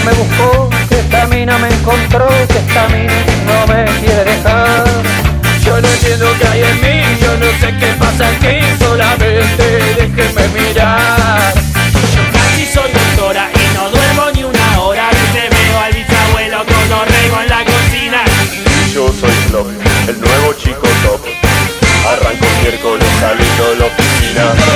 me buscó, que esta mina me encontró, que esta mina no me quiere dejar. Yo no entiendo qué hay en mí, yo no sé qué pasa aquí, solamente déjenme mirar. Yo casi soy doctora y no duermo ni una hora. Te veo al bisabuelo con orrego en la cocina. Yo soy Flop, el nuevo chico top. Arranco miércoles saliendo de la oficina.